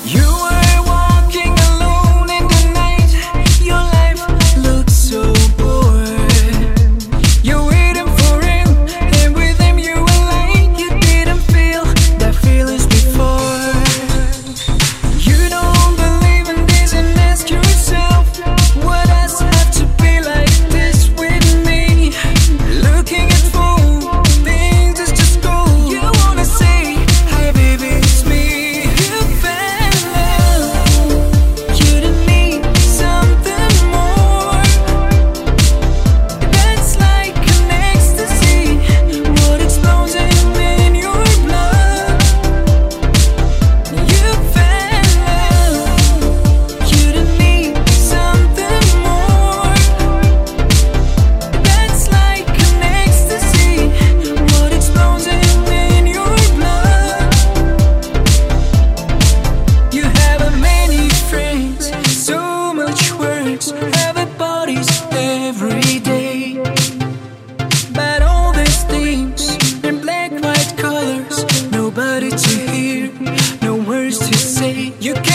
You were walking alone in the night. Your life looks so bored. You're waiting for him, and with him you were like you didn't feel that feelings before. You don't believe in this and ask yourself, what does it have to be like this with me? Looking at phone, things is just gold. You wanna say, hi baby, it's me. You fell in love, you didn't need something more. That's like an ecstasy, what explodes in your blood. You fell in love, you didn't need something more. That's like an ecstasy, what explodes in your blood. You have many friends, so much works, everybody's every day. But all these things in black, white colors, nobody to hear, no words to say. You